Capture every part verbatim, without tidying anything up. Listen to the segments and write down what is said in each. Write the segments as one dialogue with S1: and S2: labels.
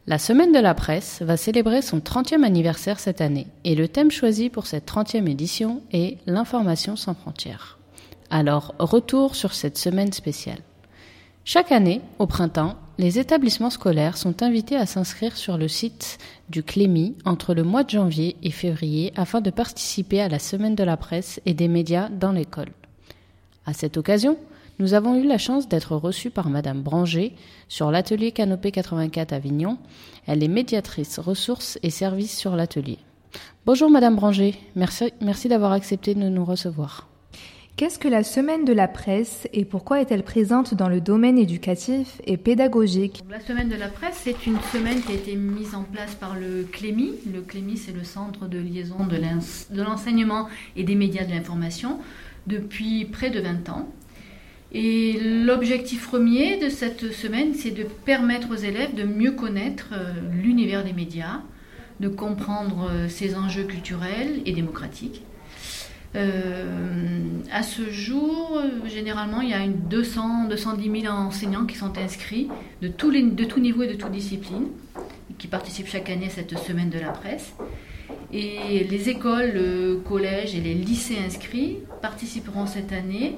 S1: La Semaine de la Presse va célébrer son trentième anniversaire cette année et le thème choisi pour cette trentième édition est « L'information sans frontières ». Alors, retour sur cette semaine spéciale. Chaque année, au printemps, les établissements scolaires sont invités à s'inscrire sur le site du Clémy entre le mois de janvier et février afin de participer à la Semaine de la Presse et des médias dans l'école. À cette occasion, nous avons eu la chance d'être reçus par Madame Branger sur l'atelier Canopée quatre-vingt-quatre Avignon. Elle est médiatrice ressources et services sur l'atelier. Bonjour Madame Branger, merci, merci d'avoir accepté de nous recevoir.
S2: Qu'est-ce que la Semaine de la Presse et pourquoi est-elle présente dans le domaine éducatif et pédagogique ?
S3: La Semaine de la Presse, c'est une semaine qui a été mise en place par le Clémy. Le Clémy, c'est le centre de liaison de, de l'enseignement et des médias de l'information depuis près de vingt ans. Et l'objectif premier de cette semaine, c'est de permettre aux élèves de mieux connaître l'univers des médias, de comprendre ses enjeux culturels et démocratiques. Euh, à ce jour, généralement, il y a une deux cents à deux cent dix mille enseignants qui sont inscrits de tous les, de tout niveau et de toute discipline, qui participent chaque année à cette semaine de la presse. Et les écoles, le collège et les lycées inscrits participeront cette année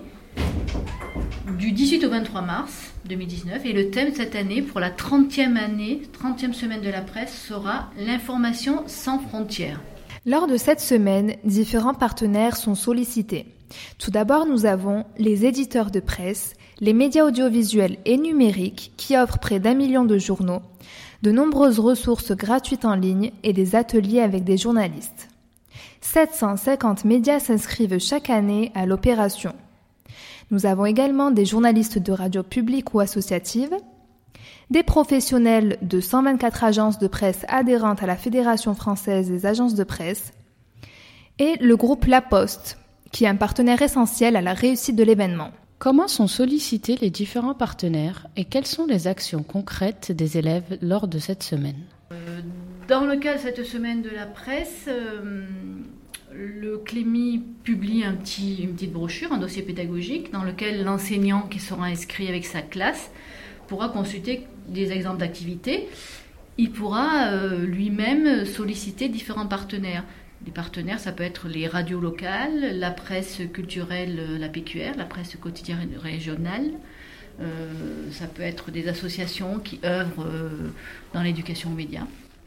S3: du dix-huit au vingt-trois mars deux mille dix-neuf. Et le thème de cette année, pour la trentième année, trentième semaine de la presse, sera l'information sans frontières.
S2: Lors de cette semaine, différents partenaires sont sollicités. Tout d'abord, nous avons les éditeurs de presse, les médias audiovisuels et numériques qui offrent près d'un million de journaux, de nombreuses ressources gratuites en ligne et des ateliers avec des journalistes. sept cent cinquante médias s'inscrivent chaque année à l'opération. Nous avons également des journalistes de radio publique ou associative, des professionnels de cent vingt-quatre agences de presse adhérentes à la Fédération française des agences de presse et le groupe La Poste, qui est un partenaire essentiel à la réussite de l'événement.
S1: Comment sont sollicités les différents partenaires et quelles sont les actions concrètes des élèves lors de cette semaine ?
S3: euh, Dans le cas de cette semaine de la presse, euh, le Clémy publie un petit, une petite brochure, un dossier pédagogique dans lequel l'enseignant qui sera inscrit avec sa classe pourra consulter des exemples d'activités. Il pourra euh, lui-même solliciter différents partenaires. Les partenaires, ça peut être les radios locales, la presse culturelle, la P Q R, la presse quotidienne régionale. Euh, ça peut être des associations qui œuvrent euh, dans l'éducation aux médias.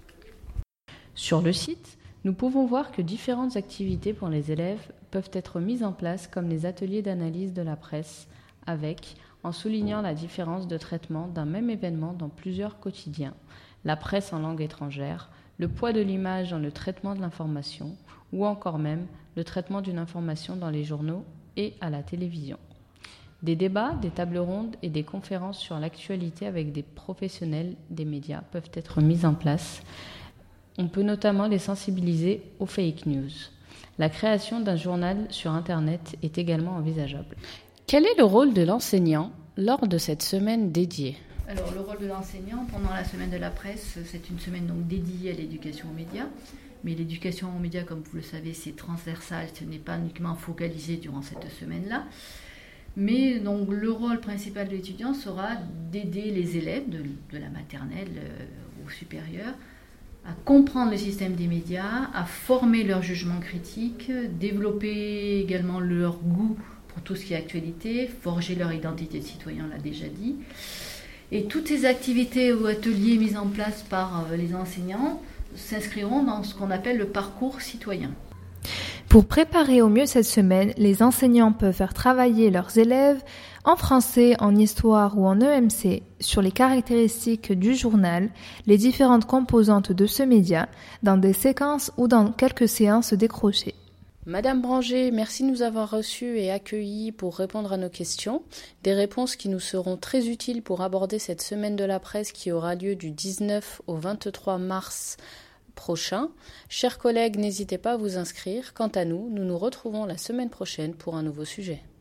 S1: Sur le site, nous pouvons voir que différentes activités pour les élèves peuvent être mises en place, comme les ateliers d'analyse de la presse, avec, en soulignant la différence de traitement d'un même événement dans plusieurs quotidiens, la presse en langue étrangère, le poids de l'image dans le traitement de l'information, ou encore même le traitement d'une information dans les journaux et à la télévision. Des débats, des tables rondes et des conférences sur l'actualité avec des professionnels des médias peuvent être mis en place. On peut notamment les sensibiliser aux fake news. La création d'un journal sur Internet est également envisageable. Quel est le rôle de l'enseignant lors de cette semaine dédiée ?
S3: Alors, le rôle de l'enseignant pendant la semaine de la presse, c'est une semaine donc dédiée à l'éducation aux médias. Mais l'éducation aux médias, comme vous le savez, c'est transversal, ce n'est pas uniquement focalisé durant cette semaine-là. Mais donc, le rôle principal de l'étudiant sera d'aider les élèves de, de la maternelle euh, au supérieur à comprendre le système des médias, à former leur jugement critique, développer également leur goût pour tout ce qui est actualité, forger leur identité de citoyen, on l'a déjà dit. Et toutes ces activités ou ateliers mis en place par les enseignants s'inscriront dans ce qu'on appelle le parcours citoyen.
S2: Pour préparer au mieux cette semaine, les enseignants peuvent faire travailler leurs élèves en français, en histoire ou en E M C sur les caractéristiques du journal, les différentes composantes de ce média, dans des séquences ou dans quelques séances décrochées.
S1: Madame Branger, merci de nous avoir reçus et accueillis pour répondre à nos questions. Des réponses qui nous seront très utiles pour aborder cette semaine de la presse qui aura lieu du dix-neuf au vingt-trois mars prochain. Chers collègues, n'hésitez pas à vous inscrire. Quant à nous, nous nous retrouvons la semaine prochaine pour un nouveau sujet.